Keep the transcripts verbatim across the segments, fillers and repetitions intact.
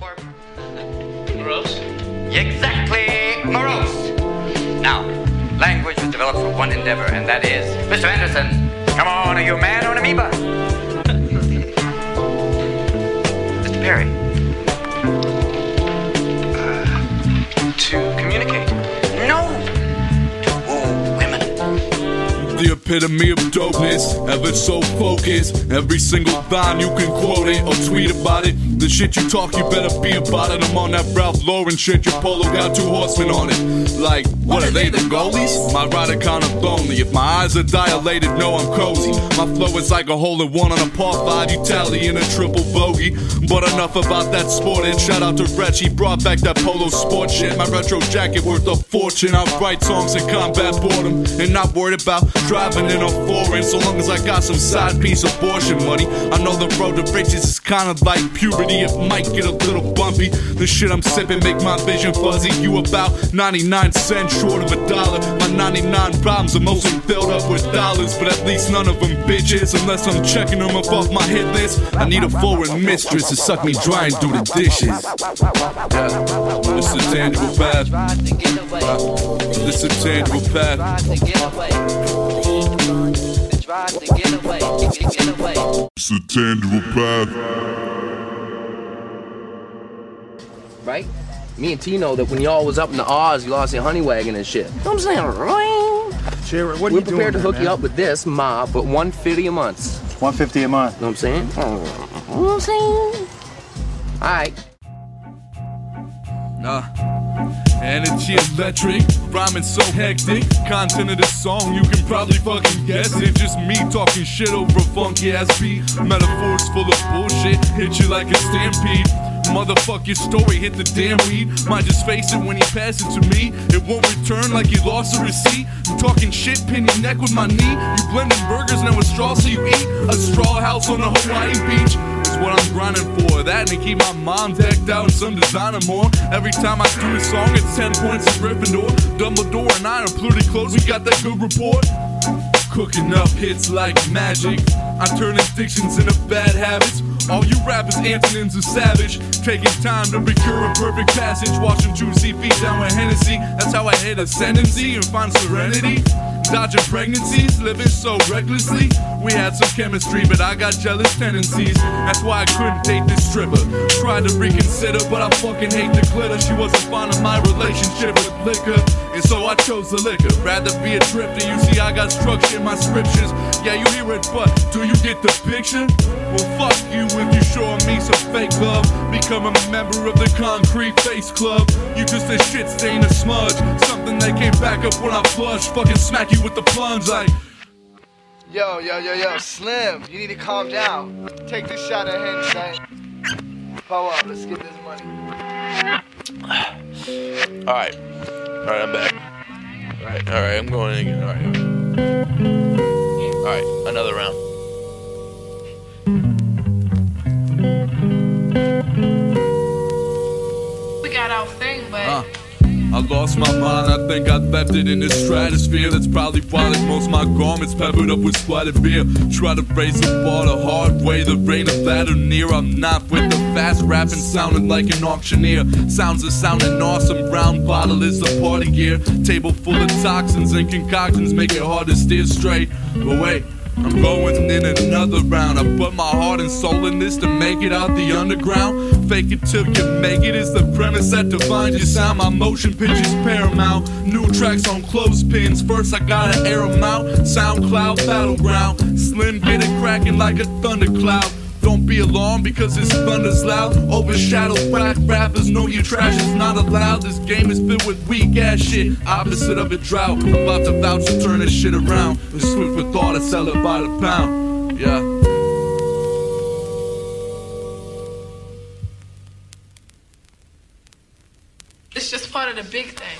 Or morose? Exactly, morose. Now, language was developed for one endeavor, and that is, Mister Anderson, come on, are you a man or an amoeba? Mister Perry. Uh, to communicate. No! To woo women. The epitome of dopeness, ever so focused. Every single line you can quote it or tweet about it. The shit you talk, you better be about it. I'm on that Ralph Lauren shit, your polo got two horsemen on it. Like, what are they, the goalies? My rider kinda lonely. If my eyes are dilated, no, I'm cozy. My flow is like a hole in one on a par five. You tally in a triple bogey. But enough about that sporting. Shout out to Reg, he brought back that polo sport shit. My retro jacket worth a fortune. I write songs in combat boredom. And not worried about driving in a foreign. So long as I got some side piece abortion money. I know the road to riches is kinda like puberty. It might get a little bumpy. The shit I'm sipping make my vision fuzzy. You about ninety-nine cents short of a dollar. My ninety-nine problems are mostly filled up with dollars. But at least none of them bitches. Unless I'm checking them up off my hit list. I need a foreign mistress to suck me dry and do the dishes. Yeah, this is a tangible path. Uh, this is a tangible path. It's a tangible path. Right? Me and T know that when y'all was up in the Oz, you lost your honey wagon and shit. You know what I'm saying? Right? Jared, what are We're you doing? prepared to hook man? you up with this mob, but one fifty a month. one fifty a month. You know what I'm saying? You know what I'm saying? Alright. Nah. Energy electric, rhyming so hectic. Content of the song, you can probably fucking guess it. Just me talking shit over a funky ass beat. Metaphors full of bullshit, hit you like a stampede. Motherfuck your story, hit the damn weed. Might just face it when you pass it to me. It won't return like you lost a receipt. I'm talking shit, pin your neck with my knee. You blending burgers, now a straw so you eat. A straw house on a Hawaii beach. What I'm grinding for, that and to keep my mom decked out in some designer more. Every time I do a song, it's ten points in Gryffindor. Dumbledore and I are pretty close, we got that good report. Cooking up hits like magic. I'm turning addictions into bad habits. All you rappers, antonyms of savage. Taking time to procure a perfect passage. Washing juicy feet down with Hennessy. That's how I hit ascendancy and find serenity. Dodging pregnancies, living so recklessly. We had some chemistry, but I got jealous tendencies. That's why I couldn't date this stripper. Tried to reconsider, but I fucking hate the glitter. She wasn't fond of my relationship with liquor, and so I chose the liquor. Rather be a drifter. You see, I got structure in my scriptures. Yeah, you hear it, but do you get the picture? Well, fuck you if you showing me some fake love. Become a member of the Concrete Face Club. You just a shit stain, a smudge. Something that came back up when I flush. Fucking smack you with the plunge like. Yo, yo, yo, yo, Slim, you need to calm down. Take this shot at him, son. Pull up, let's get this money. Alright. Alright, I'm back. Alright, alright, I'm going in again. Alright. Alright, another round. We got our thing, but Uh. I lost my mind, I think I left it in the stratosphere. That's probably why like most of my garments peppered up with splattered beer. Try to raise the bar the hard way, the rain of battle near. I'm not with the fast rapping, sounding like an auctioneer. Sounds are sounding awesome, brown bottle is the party gear. Table full of toxins and concoctions make it hard to steer straight. But wait, I'm going in another round. I put my heart and soul in this to make it out the underground. Fake it till you make it is the premise that defines your sound. My motion pitch is paramount. New tracks on clothespins. First I gotta air 'em out. SoundCloud battleground. Slim get it cracking like a thundercloud. Don't be alarmed because this thunder's loud. Overshadow whack rappers, know your trash is not allowed. This game is filled with weak ass shit, opposite of a drought. I'm about to vouch to turn this shit around. It's swift with thought, I sell it by the pound. Yeah. it's just part of the big thing.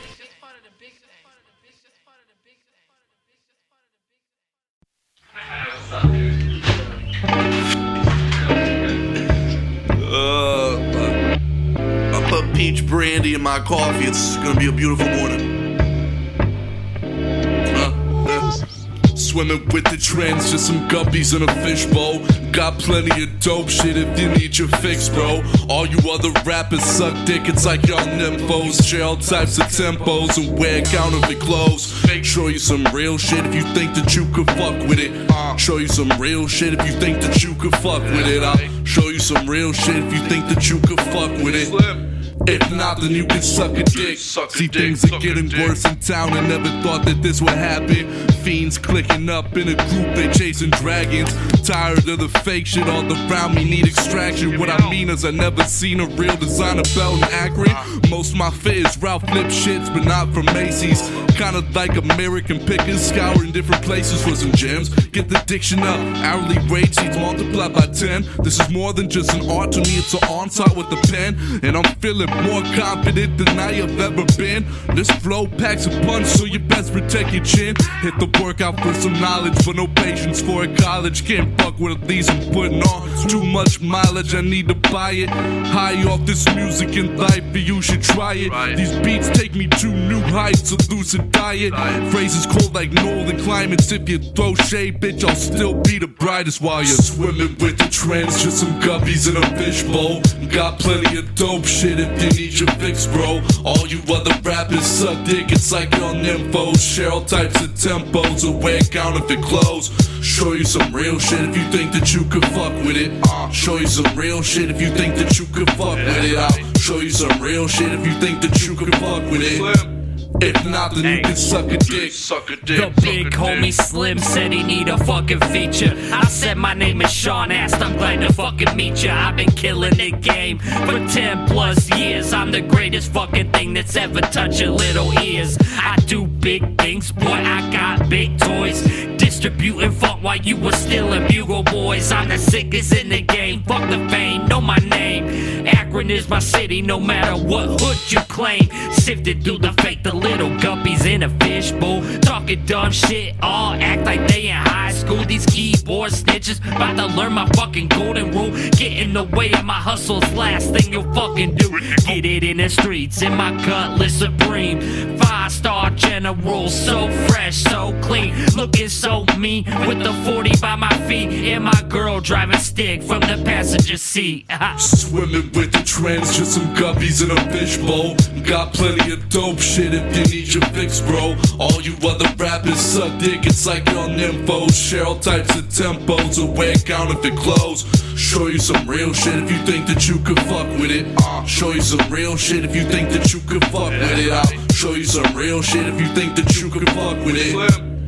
Uh, I put peach brandy in my coffee. It's gonna be a beautiful morning. Uh, uh, Swimming with the trends, just some guppies in a fishbowl. Got plenty of dope shit if you need your fix, bro. All you other rappers suck dick, it's like young nymphos. Share all types of tempos and wear counterfeit clothes. Show you some real shit if you think that you could fuck with it. Show you some real shit if you think that you could fuck with it. I'll show you some real shit if you think that you could fuck with it. If not, then you can suck a dick. See, things are getting worse in town. I never thought that this would happen. Fiends clicking up in a group, they chasing dragons. Tired of the fake shit all around me, need extraction. What I mean is I never seen a real designer belt in Akron. Most of my fit is Ralph Flip shits, but not from Macy's. Kinda like American Pickers, scouring different places for some gems. Get the diction up, hourly rate sheets multiplied by ten. This is more than just an art to me, it's an on-top with a pen. And I'm feeling more confident than I have ever been. This flow packs a punch, so you best protect your chin. Hit the workout for some knowledge, but no patience for a college. Can't fuck with these I'm putting on. Too much mileage, I need to buy it. High off this music in life, but you should try it. These beats take me to new heights, a lucid diet. Phrases cold like northern climates. If you throw shade, bitch, I'll still be the brightest while you're swimming with the trends. Just some guppies in a fishbowl. Got plenty of dope shit if you need your fix, bro. All you other rappers suck dick, it's like young nymphos. Share all types of tempos and wear counterfeit clothes. Show you some real shit if you think that you could fuck with it. Uh, show you some real shit if you think that you could fuck with it. I'll show you some real shit if you think that you could fuck with it. If not, then you can suck a dick. Suck a dick. The big homie Slim said he need a fucking feature. I said my name is Sean Ast, I'm glad to fucking meet ya. I've been killing the game for ten plus years. I'm the greatest fucking thing that's ever touched your little ears. I do big things, boy, I got big toys. Distributing funk while you was stealing Bugle Boys. I'm the sickest in the game, fuck the fame, know my name. Akron is my city, no matter what hood you claim. Sifted through the fake, the little guppies in a fishbowl. Talking dumb shit, all act like they in high school. These keyboard snitches, about to learn my fucking golden rule. Get in the way of my hustle's last thing you'll fucking do. Get it in the streets, in my cutlass supreme. Five star general, so fresh, so clean. Looking so mean, with the forty by my feet. And my girl driving stick from the passenger seat. Swimming with the trends, just some guppies in a fishbowl. Got plenty of dope shit if you need your fix, bro. All you other rappers suck dick, it's like young nymphos. Share all types of tempos and wear counterfeit clothes. Show you some real shit if you think that you could fuck with it. Uh, show you some real shit if you think that you could fuck with it. I'll show you some real shit if you think that you could fuck with it.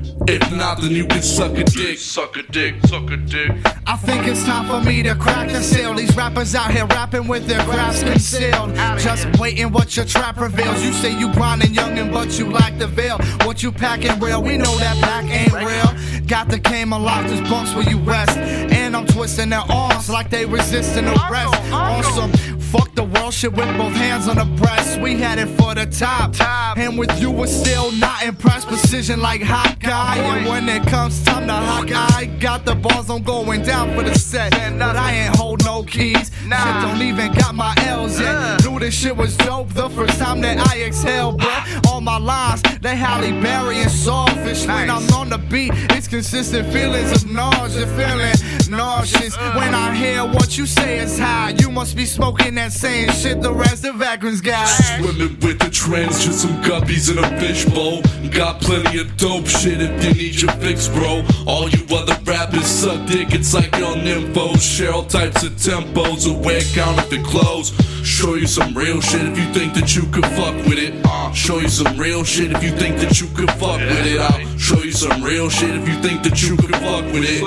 If not, then you can suck a dick. Suck a dick, suck a dick. I think it's time for me to crack the seal. These rappers out here rapping with their crafts concealed. Just waiting what your trap reveals. You say you grinding youngin', but you lack the veil. What you packing real? We know that pack ain't real. Got the game unlocked, there's bunks where you rest. And I'm twisting their arms like they resisting arrest. Awesome. Fuck the world shit with both hands on the breast. We had it for the top. And with you, we're still not impressed. Precision like hot guy. And when it comes time to hawk, I got the balls, I'm going down for the set. But I ain't hold no keys. Shit don't even got my L's yet. Knew this shit was dope the first time that I exhaled, bruh. All my lines, they Halle Berry and Sawfish. When I'm on the beat, it's consistent feelings of nausea. Feeling nauseous when I hear what you say is high. You must be smoking that same shit the rest of Akron's got. Swimming with the trends, just some guppies in a fishbowl. Got plenty of dope shit if you need your fix, bro. All you other rappers suck dick, it's like young nymphos. Share all types of tempos and wear counterfeit clothes. Show you some real shit if you think that you could fuck with it. Uh, show you some real shit if you think that you could fuck with it. I'll show you some real shit if you think that you could fuck with it.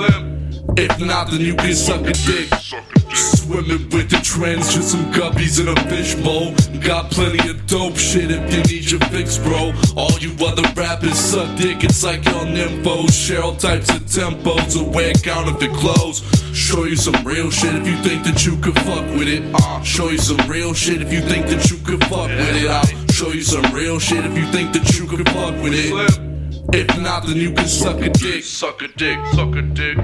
If not, then you can suck a dick. Swimming with the trends, just some guppies in a fishbowl. Got plenty of dope shit if you need your fix, bro. All you other rappers suck dick, it's like young nymphos. Share all types of tempos and wear counterfeit clothes. Show you some real shit if you think that you could fuck with it. Uh, show you some real shit if you think that you could fuck with it. I'll show you some real shit if you think that you could fuck with it. If not, then you can suck a dick. Suck a dick, suck a dick.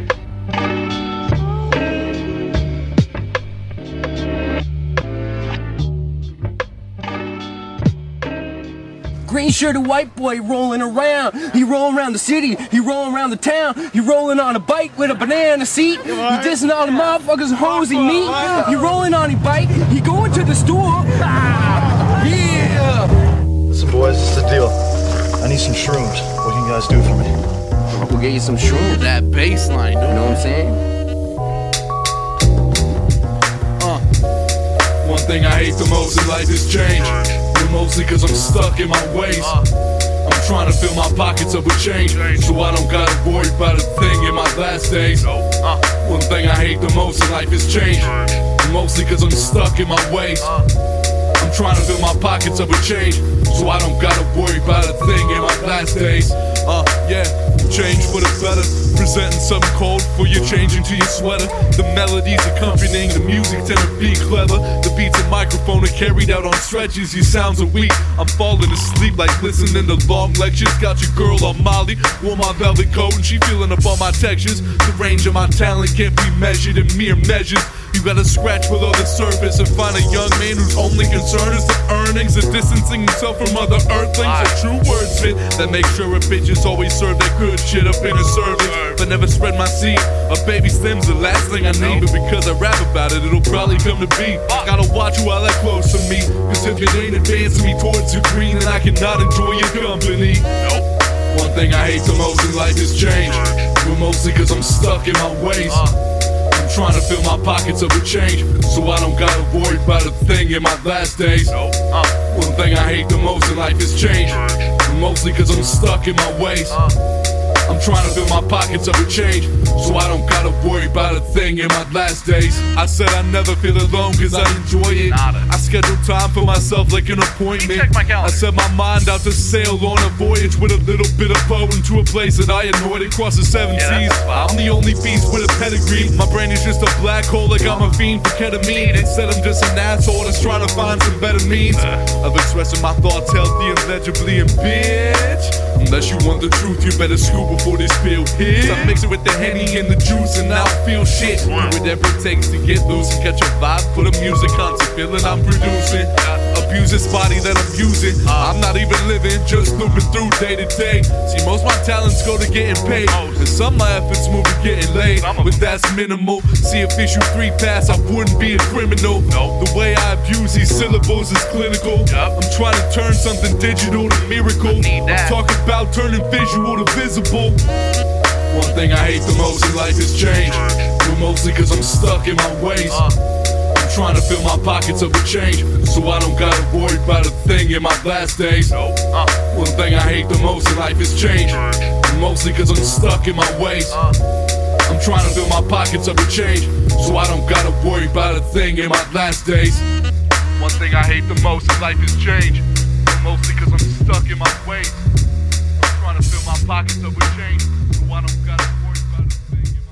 green shirted white boy rolling around. He rolling around the city, he rolling around the town. He rolling on a bike with a banana seat. He dissing all the motherfuckers hoes he meet. He rolling on his bike, he going to the store. Yeah! Listen boys, this is the deal. I need some shrooms. What can you guys do for me? We'll get you some shrooms. That bass line, dude. You know what I'm saying? Uh, one thing I hate the most in life is change. But mostly cause I'm stuck in my ways. I'm trying to fill my pockets up with change, so I don't gotta worry about a thing in my last days. One thing I hate the most in life is change. But mostly cause I'm stuck in my ways. I'm trying to fill my pockets up with change, so I don't gotta worry about a thing in my last days. Uh, yeah, change for the better. Presenting something cold for you changing to your sweater. The melodies accompanying the music tend to be clever. The beats and microphone are carried out on stretches. Your sounds are weak. I'm falling asleep like listening to long lectures. Got your girl on Molly, wore my velvet coat, and she feeling up on my textures. The range of my talent can't be measured in mere measures. You gotta scratch below the surface and find a young man whose only concern is the earnings and distancing himself from other earthlings. A true wordsmith that makes sure a bitch is always served that good shit up in a service, but never spread my seed. A baby stem's the last thing I need, but because I rap about it, it'll probably come to be. Gotta watch who I let close to me, cause if it ain't advancing me towards the green, then I cannot enjoy your company. One thing I hate the most in life is change, but mostly cause I'm stuck in my ways. I'm trying to fill my pockets up with change, so I don't gotta worry about a thing in my last days. Uh, one thing I hate the most in life is change, mostly cause I'm stuck in my ways. I'm trying to fill my pockets up with change, so I don't gotta worry about a thing in my last days. I said I never feel alone cause I enjoy it. I schedule time for myself like an appointment. I set my mind out to sail on a voyage with a little bit of boat into a place that I annoyed across the seven seas. I'm the only beast with a pedigree. My brain is just a black hole like I'm a fiend for ketamine. Instead I'm just an asshole that's trying to find some better means of expressing my thoughts healthy and legibly. And bitch, unless you want the truth, you better scoop before this pill hits. I mix it with the Henny and the juice and I don't feel shit. Do whatever it takes to get loose and catch a vibe. Put a music on to feeling I'm producing. Abuse this body that I'm using. I'm not even living, just looping through day to day. See, most my talents go to getting paid, and some my efforts move to getting laid, but that's minimal. See, if issue three pass, I wouldn't be a criminal. The way I abuse these syllables is clinical. I'm trying to turn something digital to miracle. I'm talking about turning visual to visible. One thing I hate the most in life is change, but mostly cause I'm stuck in my ways. I'm trying to fill my pockets up with change, so I don't gotta worry about a thing in my last days. One thing I hate the most in life is change, but mostly cause I'm stuck in my ways. I'm trying to fill my pockets up with change, so I don't gotta worry about a thing in my last days. One thing I hate the most in life is change, but mostly cause I'm stuck in my ways. I'm trying to fill my pockets up with change, so I don't gotta worry about a thing in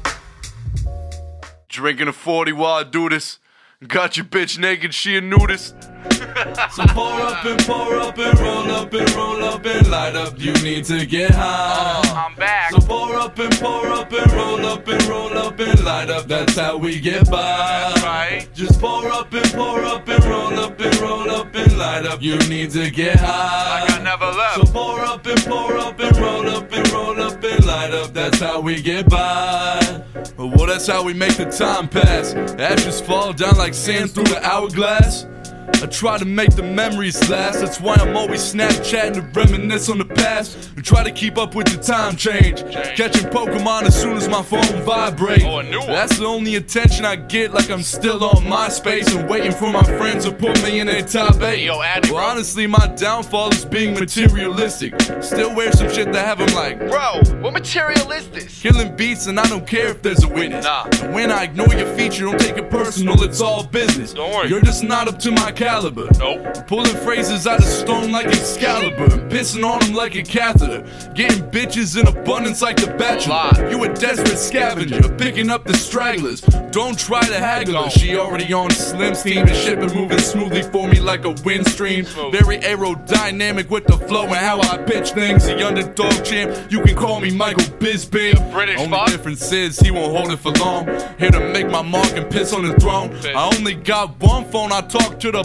my... Drinking a forty while I do this. Got your bitch naked, she a nudist. So pour up and pour up and roll up and roll up and light up. You need to get high. Uh, I'm back. So pour up and pour up and roll up and roll up and light up. That's how we get by. That's right. Just pour up and pour up and roll up and roll up and light up. You need to get high. Like I never left. So pour up and pour up and roll up and roll up and light up. That's how we get by. Well, that's how we make the time pass. Ashes fall down like sand through the hourglass. I try to make the memories last. That's why I'm always Snapchatting to reminisce on the past and try to keep up with the time change. Catching Pokemon as soon as my phone vibrates. Oh, a new one. That's the only attention I get, like I'm still on MySpace and waiting for my friends to put me in their top eight. Yo, Addy, well, bro. honestly, my downfall is being materialistic. Still wear some shit that have them like, Bro, what material is this? killing beats and I don't care if there's a witness. Nah. And when I ignore your feature, don't take it personal, it's all business. Don't worry. You're just not up to my caliber. Nope. Pulling phrases out of stone like Excalibur and pissing on them like a catheter. Getting bitches in abundance like the Bachelor. Lie. You a desperate scavenger, picking up the stragglers. Don't try to haggle her. She already on Slim Steam and shit been moving smoothly for me like a wind stream. Smooth. Very aerodynamic with the flow and how I pitch things. The underdog champ, you can call me Michael Bisping. The British Only fuck. difference is he won't hold it for long. Here to make my mark and piss on the throne. Piss. I only got one phone, I talk to the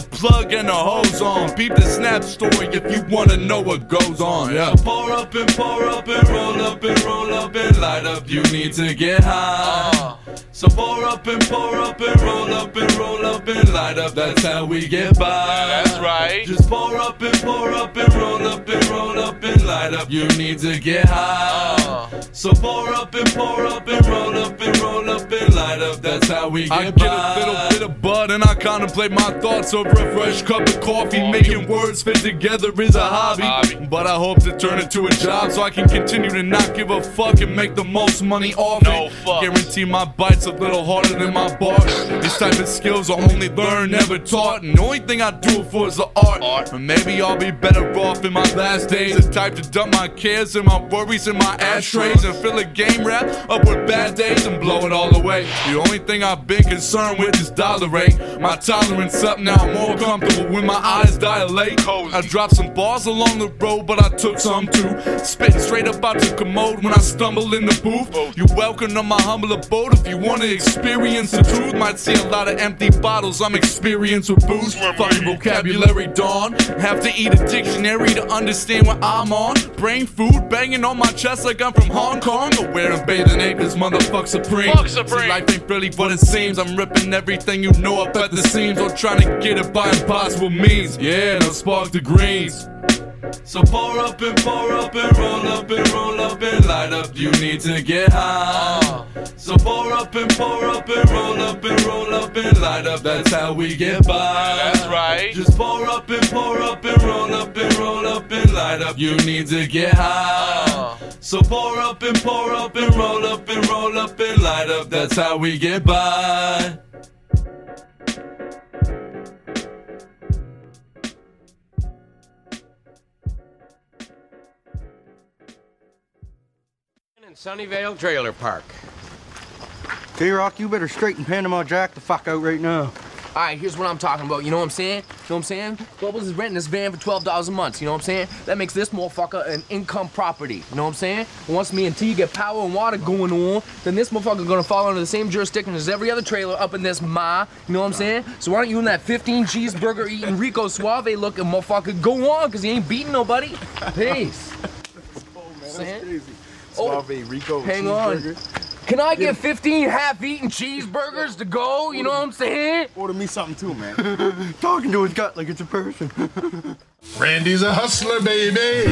plug and a hose on. Peep the snap story if you wanna know what goes on. Yeah. So pour up and pour up and roll up and roll up and light up. You need to get high. Uh. So pour up and pour up and roll up and roll up and light up. That's how we get by. Yeah, that's right. Just pour up and pour up and roll up and roll up and light up. You need to get high. Uh. So pour up and pour up and roll up and roll up and light up. That's how we get I by. I get a little bit of bud and I contemplate my thoughts over a fresh cup of coffee. Making words fit together is a hobby, hobby, but I hope to turn it to a job so I can continue to not give a fuck and make the most money off no it. Fuck. Guarantee my bite's a little harder than my bark. These type of skills I only learn, never taught, and the only thing I do it for is the art. art. And maybe I'll be better off in my last days, the type to dump my cares and my worries in my ashtrays and fill a game rap up with bad days and blow it all away. The only thing I've been concerned with is dollar rate. My tolerance up now, I'm more comfortable when my eyes dilate. I dropped some bars along the road, but I took some too. Spitting straight up out the commode when I stumble in the booth. You're welcome to my humble abode if you wanna experience the truth. Might see a lot of empty bottles, I'm experienced with booze. Fucking vocabulary dawn. Have to eat a dictionary to understand what I'm on. Brain food banging on my chest like I'm from Hong Kong. Or wearing bathing ape, this motherfucker supreme. Fuck supreme. See, life ain't really what it seems. I'm ripping everything you know up at the seams, or trying to get it by impossible means. Yeah, and I'll spark the greens. So pour up and pour up and roll up and roll up and light up. You need to get high. Uh. So pour up and pour up and roll up and roll up and light up. That's how we get by. Yeah, that's right. Just pour up and pour up and roll up and roll up and light up. You need to get high. Uh. So pour up and pour up and roll up and roll up and light up. That's how we get by. In Sunnyvale Trailer Park. K-Rock, you better straighten Panama Jack the fuck out right now. Alright, here's what I'm talking about, you know what I'm saying? You know what I'm saying? Bubbles is renting this van for twelve dollars a month, you know what I'm saying? That makes this motherfucker an income property, you know what I'm saying? Once me and T get power and water going on, then this motherfucker gonna fall under the same jurisdiction as every other trailer up in this ma, you know what I'm saying? So why don't you and that fifteen cheeseburger eating Rico Suave looking motherfucker go on, cause he ain't beating nobody? Peace. Oh man, that's crazy. Oh, Suave Rico hang on. Can I get fifteen half-eaten cheeseburgers to go? You know what I'm saying? Order me something too, man. Talking to his gut like it's a person. Randy's a hustler, baby.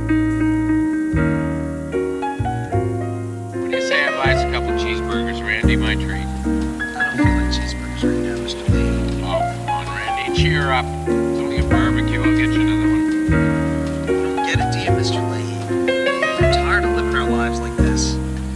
What do you say I buy us a couple cheeseburgers, Randy? My treat. I don't feel like cheeseburgers right now, Mister Lee. Oh, come on, Randy. Cheer up. It's only a barbecue. I'll get you another one. I don't get it, do you, Mister Lee? I'm tired of living our lives like this.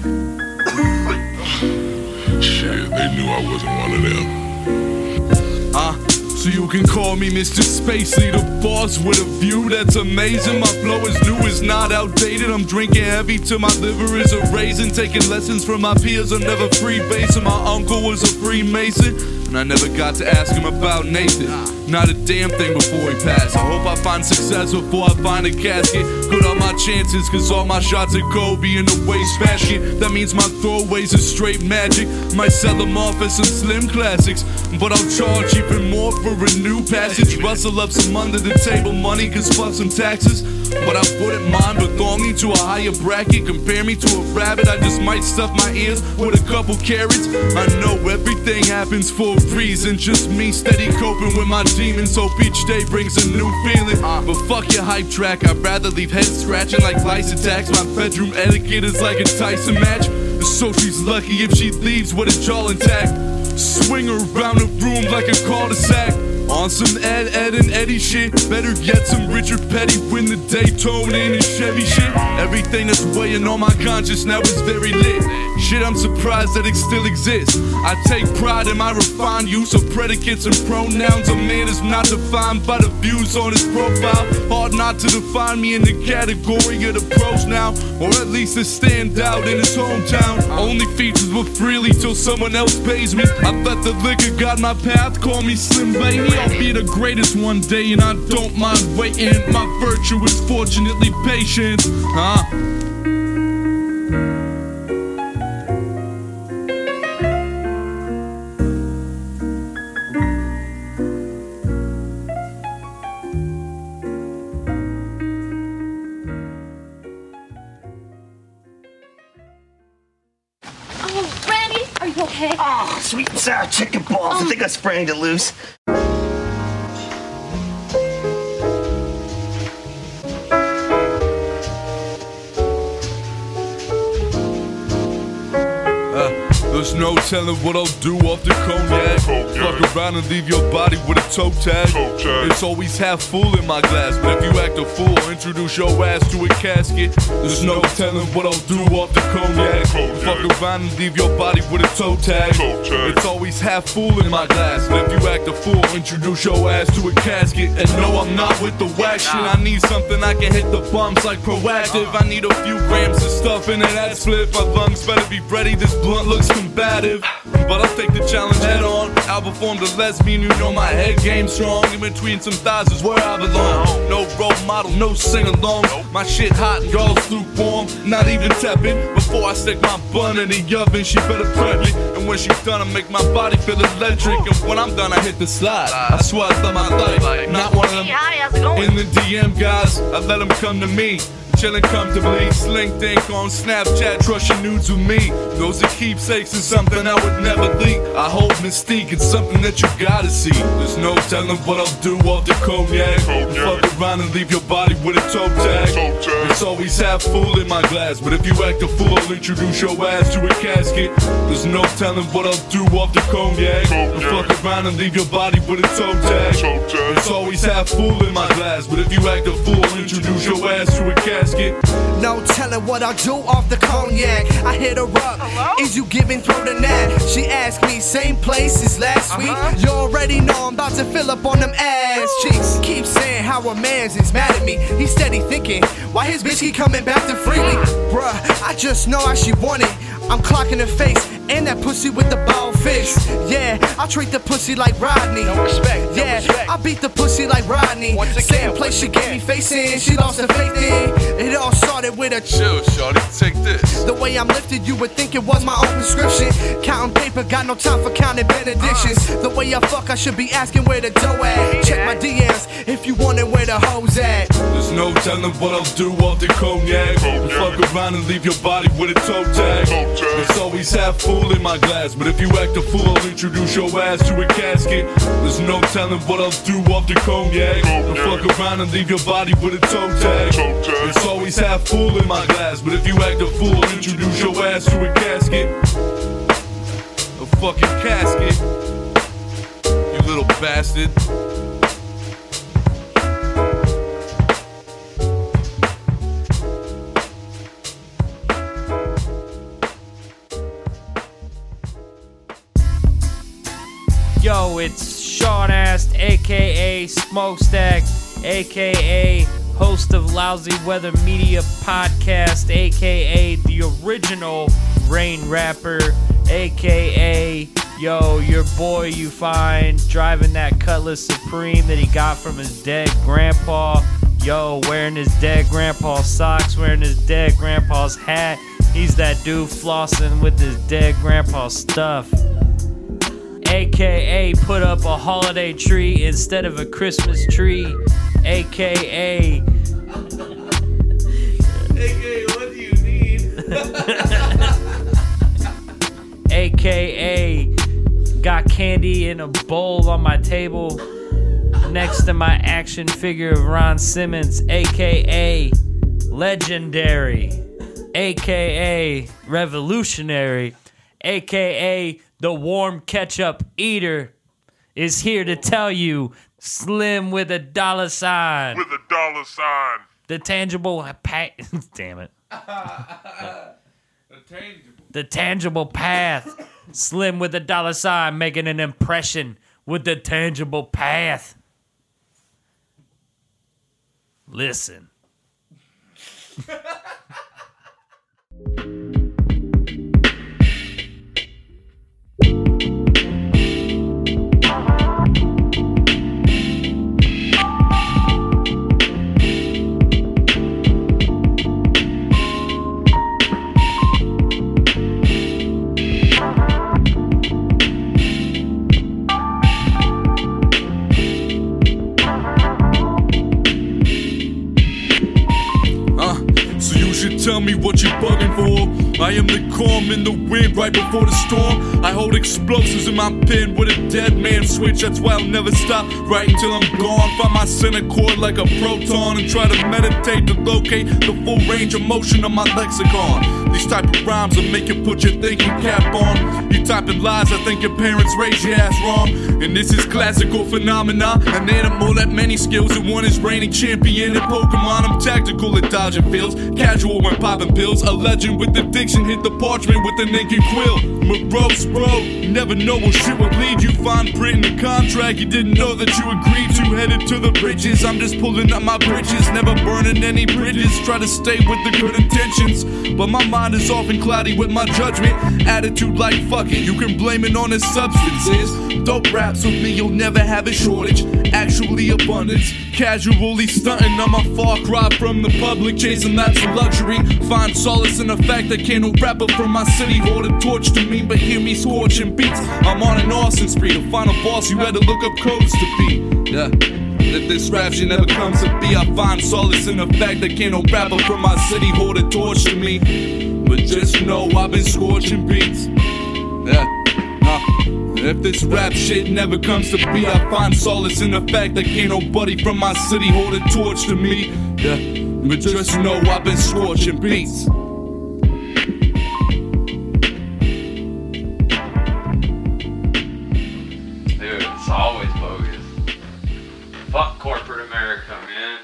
Shit, they knew I wasn't one of them. Ah. Uh. So you can call me Mister Spacely, the boss with a view that's amazing. My flow is new, it's not outdated. I'm drinking heavy till my liver is a raisin. Taking lessons from my peers, I'm never freebasing. My uncle was a Freemason, and I never got to ask him about Nathan. Not a damn thing before he passed. I hope I find success before I find a casket. Good on my chances, cause all my shots are Kobe in the wastebasket. That means my throwaways are straight magic. Might sell them off as some slim classics, but I'll charge even more for a new passage. Rustle up some under the table money, cause fuck some taxes. But I wouldn't mind belonging to a higher bracket. Compare me to a rabbit, I just might stuff my ears with a couple carrots. I know everything happens for a reason. Just me steady coping with my demons. Hope each day brings a new feeling. But fuck your hype track, I'd rather leave heads scratching like lice attacks. My bedroom etiquette is like a Tyson match. So she's lucky if she leaves with a jaw intact. Swing her around the room like a cul-de-sac. On some Ed, Ed and Eddie shit. Better get some Richard Petty, win the Daytona in his Chevy shit. Everything that's weighing on my conscience now is very lit. Shit, I'm surprised that it still exists. I take pride in my refined use of predicates and pronouns. A man is not defined by the views on his profile. Hard not to define me in the category of the pros now, or at least to stand out in his hometown. Only features were freely till someone else pays me. I let the liquor guide my path, call me Slim Baby. I'll be the greatest one day and I don't mind waiting. My virtue is fortunately patience. Huh? sweet and sour chicken balls. I think I sprang it loose. There's no telling what I'll do off the cognac. Fuck around and leave your body with a toe tag. It's always half full in my glass, but if you act a fool, introduce your ass to a casket. There's no telling what I'll do off the cognac. Fuck around and leave your body with a toe tag. It's always half full in my glass, but if you act a fool, introduce your ass to a casket. And no, I'm not with the whack shit. I need something I can hit the bumps like Proactive. I need a few grams of stuff in that split. My lungs better be ready. This blunt looks combative, but I'll take the challenge head on. Outperform the lesbian, you know my head game strong. In between some thighs is where I belong. No role model, no sing-along. My shit hot and y'all's lukewarm, not even tepid. Before I stick my bun in the oven, she better prep it. And when she's done, I make my body feel electric. And when I'm done, I hit the slide. I swear I love my life. Not one of them in the D M guys, I let them come to me. Chillin' comfortably, sling think on Snapchat, trust your nudes with me. Those are keepsakes and something I would never leak. I hold mystique, it's something that you gotta see. There's no telling what I'll do off the cognac. Fuck around and leave your body with a toe tag. It's always half full in my glass, but if you act a fool, I'll introduce your ass to a casket. There's no telling what I'll do off the cognac. Fuck around and leave your body with a toe tag. It's always half full in my glass, but if you act a fool, I'll introduce your ass to a casket. No telling what I'll do off the cognac. I hit her up. Hello? Is you giving through the net? She asked me, same place as last uh-huh. week. You already know I'm about to fill up on them ass cheeks. Keep saying how a man's is mad at me. He's steady thinking, why his bitch keep coming back to freely? Bruh, I just know how she want it. I'm clocking her face and that pussy with the bald fist. Yeah, I treat the pussy like Rodney. No respect. Yeah, no respect. I beat the pussy like Rodney. Once again, same place she gave me face in, she lost her faith in. It all started with a chill, shorty, take this. The way I'm lifted, you would think it was my own prescription. Counting paper, got no time for counting benedictions. The way I fuck, I should be asking where the dough at. Check my D Ms if you wondering where the hoes at. There's no telling what I'll do off the cognac. Fuck around and leave your body with a toe tag. It's always half full in my glass, but if you act a fool, I'll introduce your ass to a casket. There's no telling what I'll do off the cognac. And fuck around and leave your body with a toe tag. It's always half full in my glass, but if you act a fool, I'll introduce your ass to a casket. A fucking casket, you little bastard. Yo, it's Sean Ast, aka Smokestack, aka host of Lousy Weather Media Podcast, aka the original Rain Rapper, aka yo, your boy you find driving that Cutlass Supreme that he got from his dead grandpa. Yo, wearing his dead grandpa's socks, wearing his dead grandpa's hat. He's that dude flossing with his dead grandpa's stuff. A K A put up a holiday tree instead of a Christmas tree. A K A A K A what do you need? A K A got candy in a bowl on my table next to my action figure of Ron Simmons. A K A legendary. A K A revolutionary. A K A the warm ketchup eater is here to tell you, Slim with a dollar sign. With a dollar sign. The tangible path. Damn it. the, tangible. the tangible path. Slim with a dollar sign making an impression with the tangible path. Listen. tell me what you bugging for. I am the calm in the wind right before the storm. I hold explosives in my pen with a dead man switch. That's why I'll never stop right until I'm gone. Find my center chord like a proton and try to meditate to locate the full range of motion of my lexicon. These type of rhymes will make you put your thinking cap on. You typing lies, I think your parents raised your ass wrong. And this is classical phenomena, an animal that many skills, and one is reigning champion in Pokemon. I'm tactical at dodging fields, casual when popping pills, a legend with addiction, hit the parchment with an ink and quill. Morose, bro, never know what shit will lead you. Fine print in the contract, you didn't know that you agreed to. Headed to the bridges, I'm just pulling up my bridges, never burning any bridges. Try to stay with the good intentions, but my mind is often cloudy with my judgment. Attitude like fuck it, you can blame it on the substances. Dope raps with me, you'll never have a shortage. Actually abundance, casually stunting. I'm a far cry from the public, chasing laps of luxury. Find solace in the fact that can't no rapper from my city hold a torch to me, but hear me scorching beats. I'm on an Austin spree, to find a boss you had to look up codes to be. Yeah. If this rap shit never comes to be, I find solace in the fact that can't no rapper from my city hold a torch to me. But just know I've been scorching beats. Yeah, uh, if this rap shit never comes to be, I find solace in the fact that can't nobody from my city hold a torch to me. Yeah, but just know I've been scorching beats. Dude, it's always bogus. Fuck corporate America, man.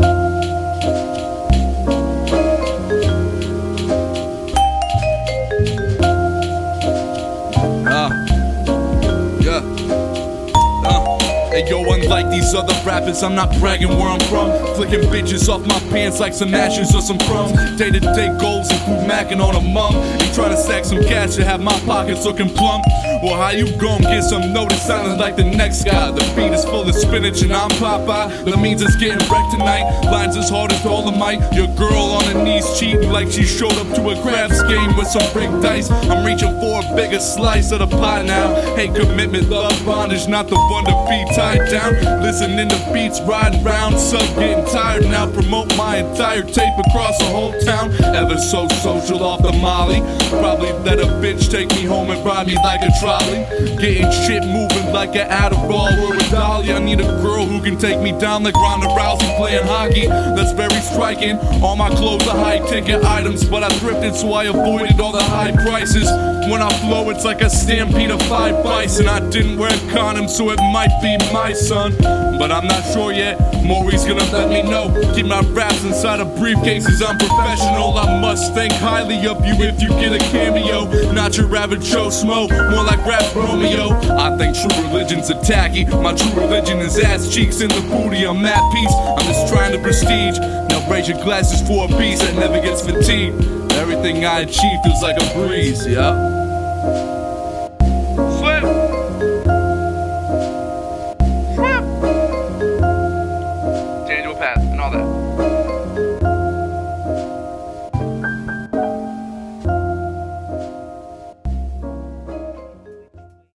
Yo, unlike these other rappers, I'm not bragging where I'm from. Flicking bitches off my pants like some ashes or some crumbs. Day-to-day goals and food macking on a mum. And trying to stack some cash to have my pockets looking plump. Well, how you gon' get some notice sounding like the next guy? The beat is full of spinach and I'm Popeye. That means it's getting wrecked tonight. Lines as hard as Dolomite. Your girl on her knees cheating like she showed up to a craps game with some brick dice. I'm reaching for a bigger slice of the pie now. Hate commitment, love bondage, not the one to be tied down. Listening to beats, riding round, sub getting tired now. Promote my entire tape across the whole town. Ever so social off the molly. Probably let a bitch take me home and ride me like a trolley. Getting shit moving like an Adderall or a dolly. I need a girl who can take me down like Ronda Rousey playing hockey. That's very striking. All my clothes are high ticket items, but I thrifted so I avoided all the high prices. When I flow, it's like a stampede of five bison. I didn't wear a condom, so it might be my son, but I'm not sure yet. Maurice gonna let me know. Keep my raps inside of briefcases, I'm professional. I must think highly of you if you get a cameo. Not your average Joe Smo, more like Rap Romeo. I think true religion's a tacky. My true religion is ass cheeks in the booty. I'm at peace, I'm just trying to prestige. Now raise your glasses for a beast that never gets fatigued. Everything I achieve feels like a breeze, yeah.